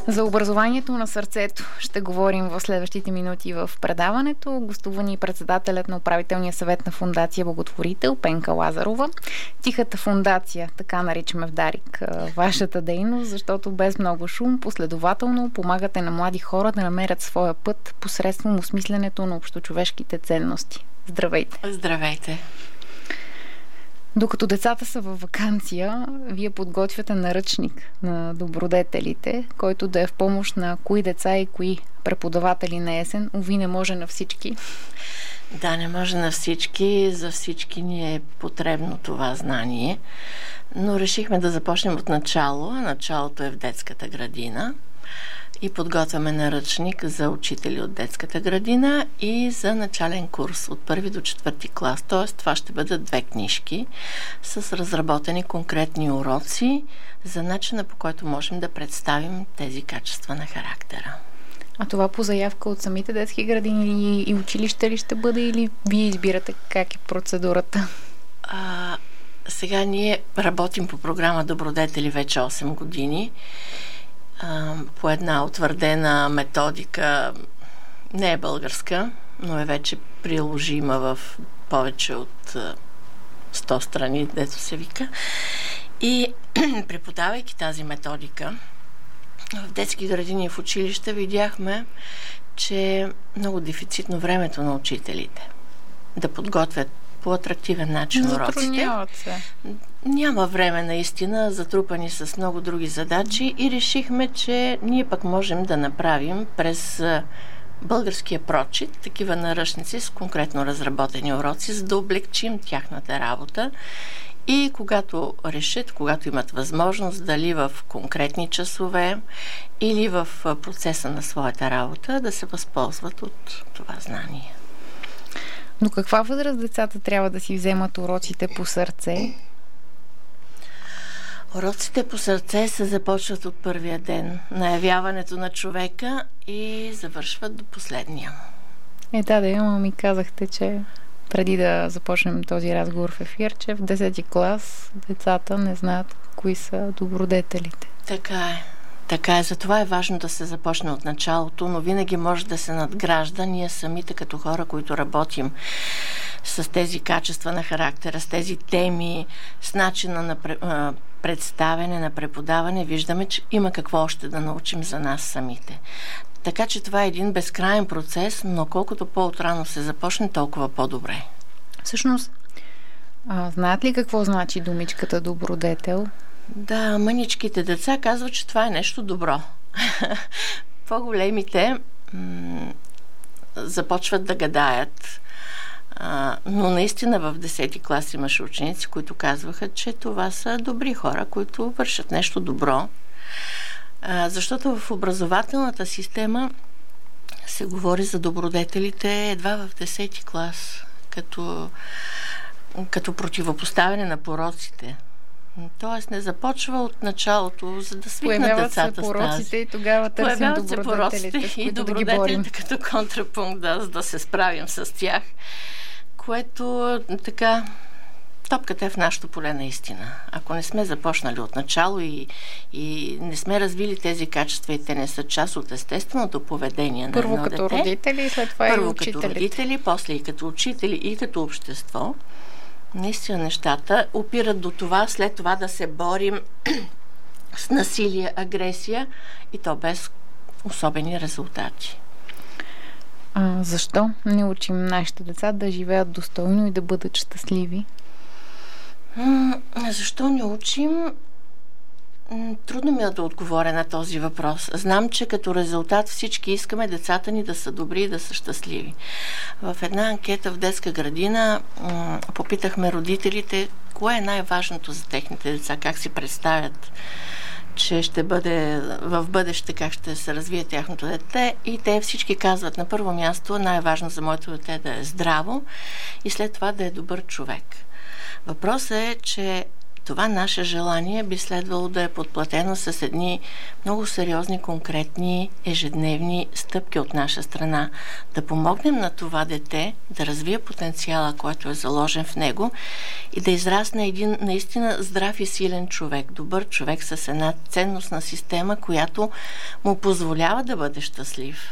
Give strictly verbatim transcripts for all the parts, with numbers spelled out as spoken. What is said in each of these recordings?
За образованието на сърцето ще говорим в следващите минути в предаването. Гостува ни председателят на управителния съвет на фондация Благотворител Пенка Лазарова. Тихата фондация, така наричаме в Дарик вашата дейност, защото без много шум, последователно помагате на млади хора да намерят своя път посредством осмисленето на общочовешките ценности. Здравейте! Здравейте! Докато децата са във ваканция, вие подготвяте наръчник на добродетелите, който да е в помощ на кои деца и кои преподаватели на есен. Уви, не може на всички. Да, не може на всички. За всички ни е потребно това знание. Но решихме да започнем от начало. Началото е в детската градина. И подготвяме наръчник за учители от детската градина и за начален курс от първи до четвърти клас. Тоест, това ще бъдат две книжки с разработени конкретни уроци за начина, по който можем да представим тези качества на характера. А това по заявка от самите детски градини и училища ли ще бъде, или вие избирате как е процедурата? А, сега ние работим по програма Добродетели вече осем години. По една утвърдена методика, не е българска, но е вече приложима в повече от сто страни, дето се вика. И преподавайки тази методика в детски градини и в училища, видяхме, че е много дефицитно времето на учителите да подготвят по атрактивен начин уроците. Няма време наистина, затрупани с много други задачи, и решихме, че ние пък можем да направим през българския прочит такива наръчници с конкретно разработени уроци, за да облегчим тяхната работа и когато решат, когато имат възможност, дали в конкретни часове или в процеса на своята работа, да се възползват от това знание. Но каква възраст децата трябва да си вземат уроците по сърце? Уроците по сърце се започват от първия ден на явяването на човека и завършват до последния. Е, да, да, ама ми казахте, че преди да започнем този разговор в ефир, че в десети клас децата не знаят кои са добродетелите. Така е. Така е, затова е важно да се започне от началото, но винаги може да се надгражда. Ние самите като хора, които работим с тези качества на характера, с тези теми, с начина на представяне, на преподаване, виждаме, че има какво още да научим за нас самите. Така че това е един безкрайен процес, но колкото по-отрано се започне, толкова по-добре. Всъщност, а, знаят ли какво значи думичката добродетел? Да, мъничките деца казват, че това е нещо добро. По-големите м- започват да гадаят. А, но наистина в десети клас имаше ученици, които казваха, че това са добри хора, които вършат нещо добро. А, защото в образователната система се говори за добродетелите едва в десети клас, като, като противопоставяне на пороците. Тоест не започва от началото, за да свикнат децата с тази. Появяват се пороците и тогава търсим добродетелите, с които и добродетелите да като контрапункт, да, за да се справим с тях, което така топката е в нашото поле наистина. Ако не сме започнали от начало и, и не сме развили тези качества и те не са част от естественото поведение на едно дете. Първо като родители и след това Първо и учителите. Първо като родители, после и като учители и като общество. Наистина нещата опират до това, след това да се борим с насилие, агресия и то без особени резултати. А защо не учим нашите деца да живеят достойно и да бъдат щастливи? М- защо не учим? Трудно ми е да отговоря на този въпрос. Знам, че като резултат всички искаме децата ни да са добри и да са щастливи. В една анкета в детска градина м- попитахме родителите кое е най-важното за техните деца, как си представят, че ще бъде в бъдеще, как ще се развие тяхното дете, и те всички казват: на първо място най-важно за моето дете да е здраво и след това да е добър човек. Въпросът е, че това наше желание би следвало да е подплатено с едни много сериозни, конкретни, ежедневни стъпки от наша страна. Да помогнем на това дете да развие потенциала, който е заложен в него и да израсне един наистина здрав и силен човек, добър човек с една ценностна система, която му позволява да бъде щастлив.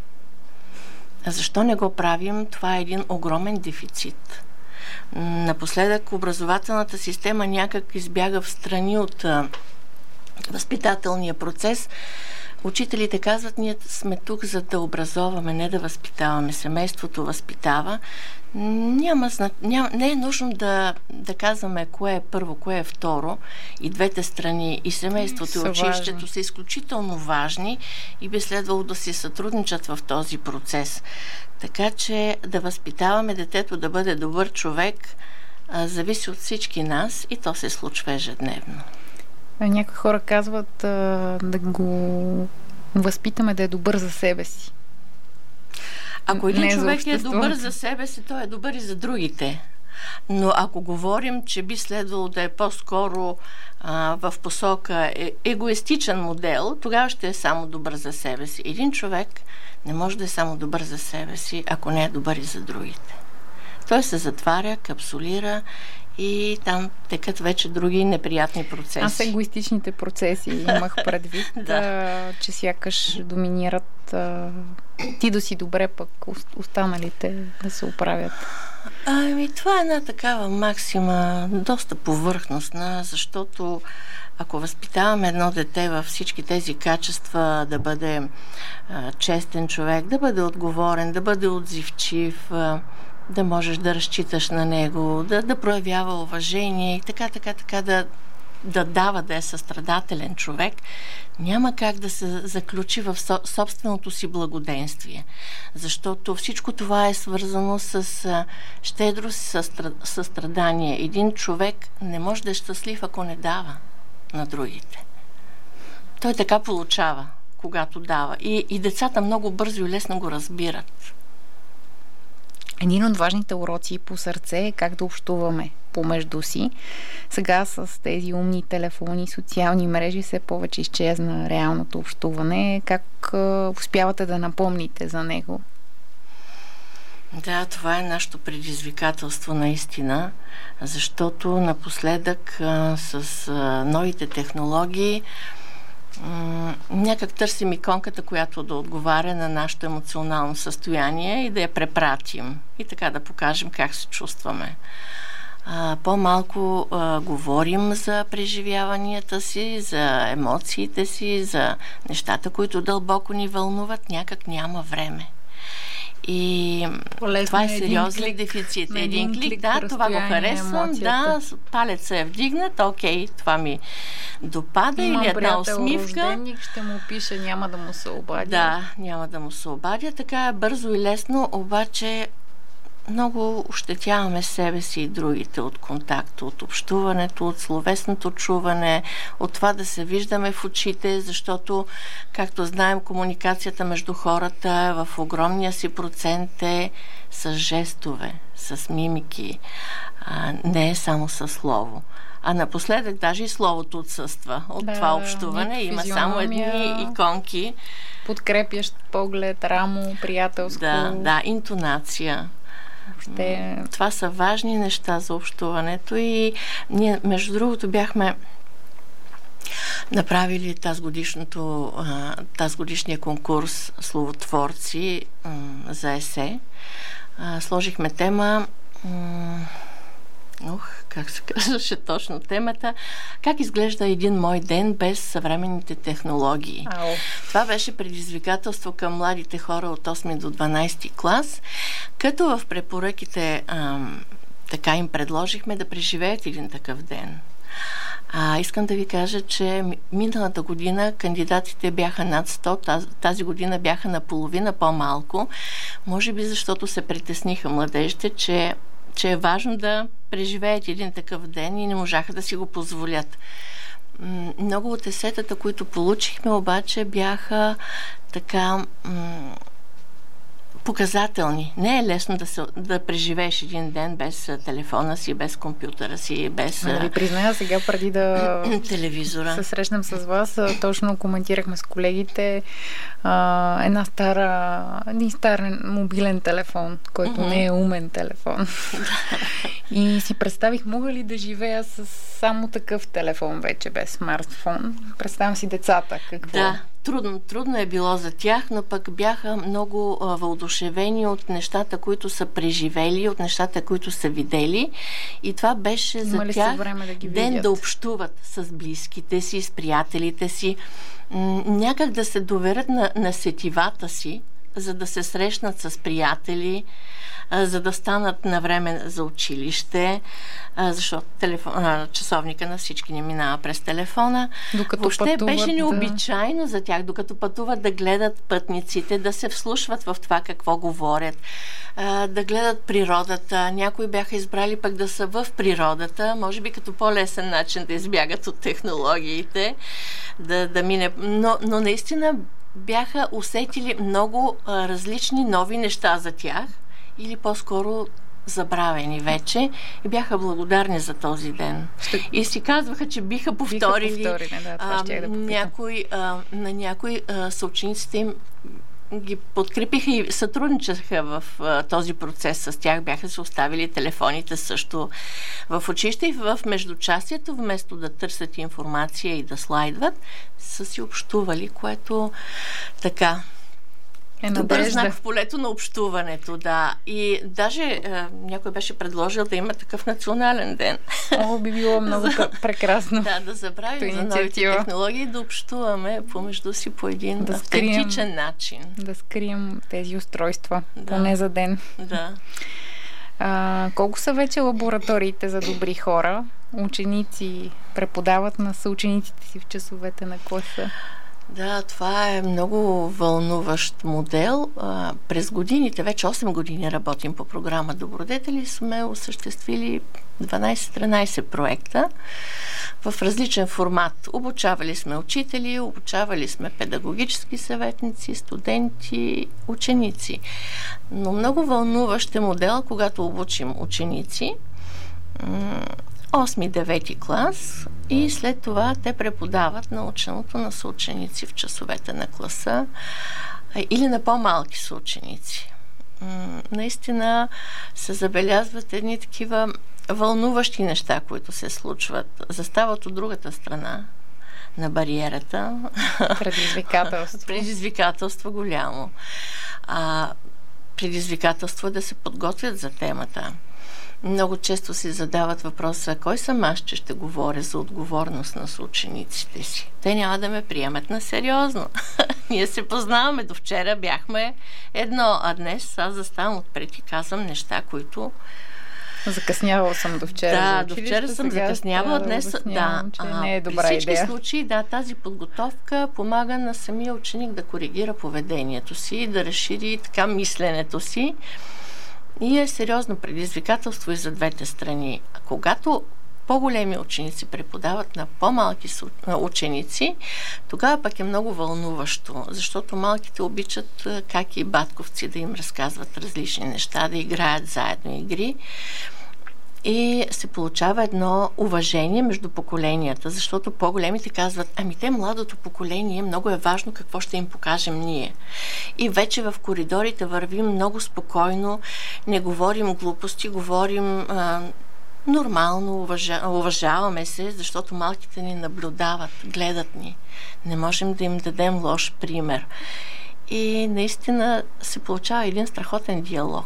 А защо не го правим? Това е един огромен дефицит. Напоследък образователната система някак избяга в страни от а, възпитателния процес. Учителите казват, ние сме тук за да образоваме, не да възпитаваме. Семейството възпитава. Няма, няма, не е нужно да, да казваме кое е първо, кое е второ. И двете страни, и семейството, и училището важни. Са изключително важни и би следвало да си сътрудничат в този процес. Така че да възпитаваме детето да бъде добър човек а, зависи от всички нас и то се случва ежедневно. Някои хора казват а, да го възпитаме да е добър за себе си. Ако един не човек е добър за себе си, той е добър и за другите. Но ако говорим, че би следвало да е по-скоро а, в посока е, егоистичен модел, тогава ще е само добър за себе си. Един човек не може да е само добър за себе си, ако не е добър и за другите. Той се затваря, капсулира и там текат вече други неприятни процеси. Аз егоистичните процеси имах предвид, да. че сякаш доминират а, ти да си добре, пък останалите да се оправят. Ами, това е една такава максима, доста повърхностна, защото ако възпитаваме едно дете във всички тези качества, да бъде а, честен човек, да бъде отговорен, да бъде отзивчив, а, да можеш да разчиташ на него, да, да проявява уважение и така, така, така да, да дава, да е състрадателен човек, няма как да се заключи в собственото си благоденствие. Защото всичко това е свързано с а, щедрост, състрадание. Един човек не може да е щастлив, ако не дава на другите. Той така получава, когато дава. И, и децата много бързо и лесно го разбират. Един от важните уроци по сърце е как да общуваме помежду си. Сега с тези умни телефони, социални мрежи все повече изчезна реалното общуване. Как успявате да напомните за него? Да, това е нашето предизвикателство наистина, защото напоследък а, с а, новите технологии м- някак търсим иконката, която да отговаря на нашето емоционално състояние и да я препратим и така да покажем как се чувстваме. А, по-малко а, говорим за преживяванията си, за емоциите си, за нещата, които дълбоко ни вълнуват, някак няма време. И полезно това е сериозен клик, дефицит. Един, един клик, клик да, това го харесвам, да, палеца е вдигнат, окей, това ми допада. Има или една усмивка. Рожденик, ще му пише, няма да му се обадя. Да, няма да му се обадя. Така е бързо и лесно, обаче много ощетяваме себе си и другите от контакта, от общуването, от словесното чуване, от това да се виждаме в очите, защото, както знаем, комуникацията между хората в огромния си процент е с жестове, с мимики, а не е само със слово. А напоследък даже и словото отсъства от да, това общуване. Има само едни иконки. Подкрепящ поглед, рамо, приятелско. Да, да, интонация. Ще... Това са важни неща за общуването и ние, между другото, бяхме направили тазгодишното, тазгодишния конкурс Словотворци за есе. Сложихме тема Ух, как се казваше точно темата? Как изглежда един мой ден без съвременните технологии? Ау. Това беше предизвикателство към младите хора от осми до дванайсети клас, като в препоръките ам, така им предложихме да преживеят един такъв ден. А, искам да ви кажа, че миналата година кандидатите бяха над сто, тази, тази година бяха наполовина по-малко, може би защото се притесниха младежите, че че е важно да преживеят един такъв ден и не можаха да си го позволят. Много от есетата, които получихме, обаче бяха така м- показателни. Не е лесно да, се, да преживееш един ден без телефона си, без компютъра си, без... Да ви призная, сега преди да телевизора. се срещнем с вас, точно коментирахме с колегите а, една стара, един стар мобилен телефон, който mm-hmm. не е умен телефон. И си представих, мога ли да живея с само такъв телефон вече, без смартфон. Представям си децата. Какво? Да. Трудно, трудно е било за тях, но пък бяха много а, въодушевени от нещата, които са преживели, от нещата, които са видели. И това беше за тях време да ги ден видят? Да общуват с близките си, с приятелите си, м- някак да се доверят на, на сетивата си, за да се срещнат с приятели, а, за да станат на време за училище, а, защото телефон, а, часовника на всички не минава през телефона. Докато Въобще пътуват, беше да... необичайно за тях, докато пътуват, да гледат пътниците, да се вслушват в това какво говорят, а, да гледат природата. Някои бяха избрали пък да са в природата, може би като по-лесен начин да избягат от технологиите, да, да мине. Но, но наистина бяха усетили много а, различни нови неща за тях, или по-скоро забравени вече, и бяха благодарни за този ден. Ще... И си казваха, че биха повторили, биха повторили да, това а, ще да някой, а, на някои а, съучениците им ги подкрепиха и сътрудничаха в а, този процес с тях. Бяха се оставили телефоните също в училище и в междучасието, вместо да търсят информация и да слайдват, са си общували, което така е добър знак в полето на общуването, да. И даже е, някой беше предложил да има такъв национален ден. О, би било много прекрасно. Да, да забравим за новите технологии, да общуваме помежду си по един да автентичен скрием, начин. Да скрием тези устройства, да. Поне за ден. Да. А, колко са вече лабораториите за добри хора? Ученици преподават на съучениците си в часовете на класа? Да, това е много вълнуващ модел. А, през годините, вече осем години работим по програма Добродетели, сме осъществили дванайсет-тринайсет проекта в различен формат. Обучавали сме учители, обучавали сме педагогически съветници, студенти, ученици. Но много вълнуващ е модел, когато обучим ученици осми-девети клас и след това те преподават наученото на съученици в часовете на класа или на по-малки съученици. Наистина се забелязват едни такива вълнуващи неща, които се случват. Застават от другата страна на бариерата. Предизвикателство. Предизвикателство голямо. А, предизвикателство е да се подготвят за темата. Много често си задават въпроса, кой съм аз, че ще говоря за отговорност на съучениците си. Те няма да ме приемат на сериозно. Ние се познаваме. До вчера бяхме едно, а днес аз заставам отпред и казвам неща, които... Закъснявал съм до вчера. Да, до вчера съм закъснявала. Днес, да, че не е добра при всички идея. случаи, да, тази подготовка помага на самия ученик да коригира поведението си, да разшири така мисленето си. И е сериозно предизвикателство и за двете страни. А когато по-големи ученици преподават на по-малки ученици, тогава пък е много вълнуващо, защото малките обичат как и батковци да им разказват различни неща, да играят заедно игри. И се получава едно уважение между поколенията, защото по-големите казват, ами те младото поколение, много е важно какво ще им покажем ние. И вече в коридорите вървим много спокойно, не говорим глупости, говорим а, нормално, уважа, уважаваме се, защото малките ни наблюдават, гледат ни. Не можем да им дадем лош пример. И наистина се получава един страхотен диалог.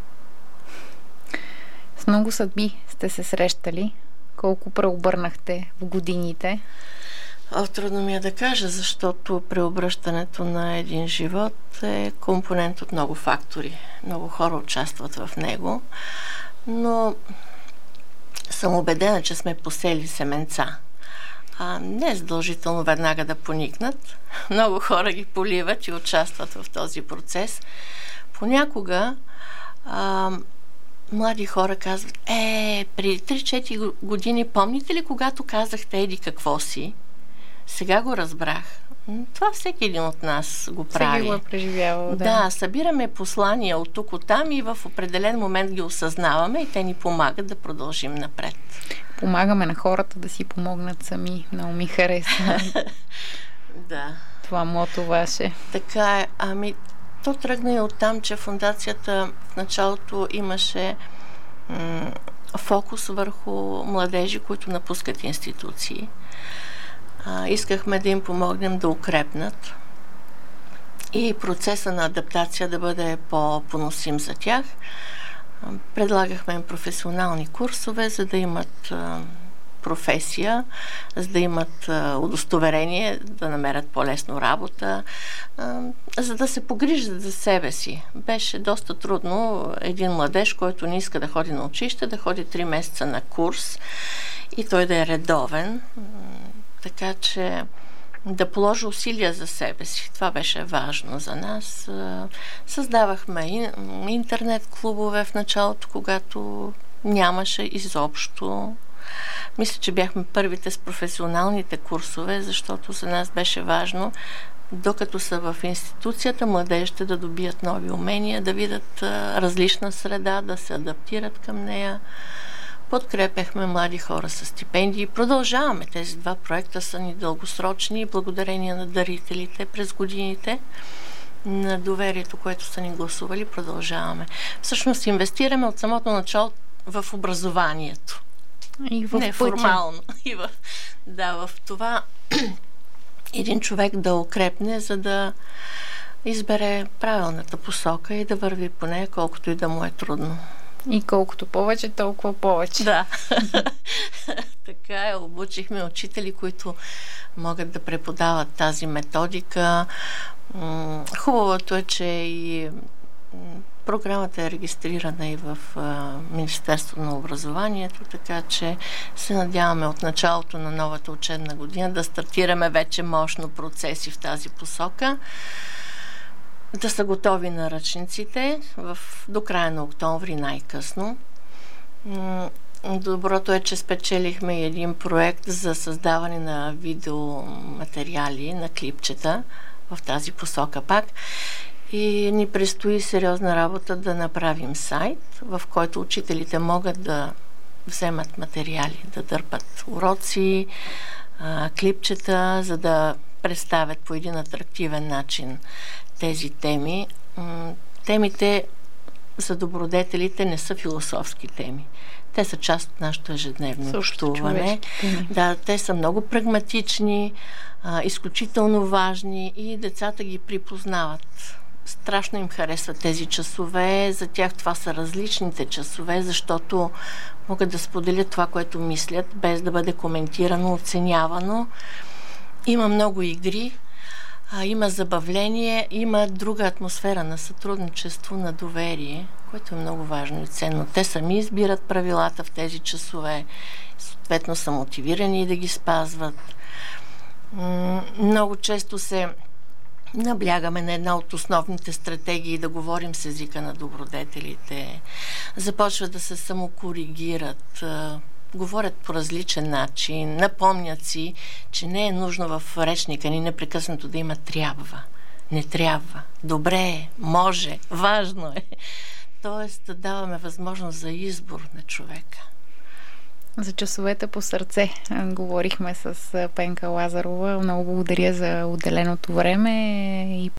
С много съдби сте се срещали. Колко преобърнахте в годините? О, трудно ми е да кажа, защото преобръщането на един живот е компонент от много фактори. Много хора участват в него, но съм убедена, че сме посели семенца. А не е задължително веднага да поникнат. Много хора ги поливат и участват в този процес. Понякога а, млади хора казват, е, преди три-четири години помните ли, когато казахте еди какво си? Сега го разбрах. Това всеки един от нас го прави. Всеки го е преживявал, да. Да, събираме послания от тук, от там и в определен момент ги осъзнаваме и те ни помагат да продължим напред. Помагаме на хората да си помогнат сами. Много ми харесва. Да. Това мото ваше. Така е. Ами, то тръгна и оттам, че фундацията в началото имаше м- фокус върху младежи, които напускат институции. А, искахме да им помогнем да укрепнат и процеса на адаптация да бъде по-поносим за тях. А, предлагахме им професионални курсове, за да имат а, професия, за да имат а, удостоверение, да намерят по-лесно работа, а, за да се погрижат за себе си. Беше доста трудно един младеж, който не иска да ходи на училище, да ходи три месеца на курс и той да е редовен. Така че да положи усилия за себе си. Това беше важно за нас. Създавахме интернет клубове в началото, когато нямаше изобщо. Мисля, че бяхме първите с професионалните курсове, защото за нас беше важно, докато са в институцията, младежите да добият нови умения, да видят различна среда, да се адаптират към нея. Подкрепяхме млади хора с стипендии. Продължаваме. Тези два проекта са ни дългосрочни, благодарение на дарителите през годините, на доверието, което са ни гласували, продължаваме. Всъщност инвестираме от самото начало в образованието. И в неформално. И в, да, в това един човек да укрепне, за да избере правилната посока и да върви по нея, колкото и да му е трудно. И колкото повече, толкова повече. Да. Така е. Обучихме учители, които могат да преподават тази методика. Хубавото е, че и програмата е регистрирана и в Министерството на образованието, така че се надяваме от началото на новата учебна година да стартираме вече мощно процеси в тази посока. Да са готови наръчниците в, до края на октомври най-късно. Доброто е, че спечелихме един проект за създаване на видеоматериали, на клипчета в тази посока пак. И ни предстои сериозна работа да направим сайт, в който учителите могат да вземат материали, да дърпат уроци, клипчета, за да представят по един атрактивен начин тези теми. Темите за добродетелите не са философски теми. Те са част от нашето ежедневно общуване. Да, те са много прагматични, а, изключително важни и децата ги припознават. Страшно им харесват тези часове. За тях това са различните часове, защото могат да споделят това, което мислят, без да бъде коментирано, оценявано. Има много игри, а, има забавление, има друга атмосфера на сътрудничество, на доверие, което е много важно и ценно. Те сами избират правилата в тези часове, съответно са мотивирани да ги спазват. М- много често се наблягаме на една от основните стратегии да говорим с езика на добродетелите. Започват да се самокоригират, говорят по различен начин, напомнят си, че не е нужно в речника ни непрекъснато да има трябва. Не трябва. Добре е, може, важно е. Тоест да даваме възможност за избор на човека. За часовете по сърце говорихме с Пенка Лазарова. Много благодаря за отделеното време и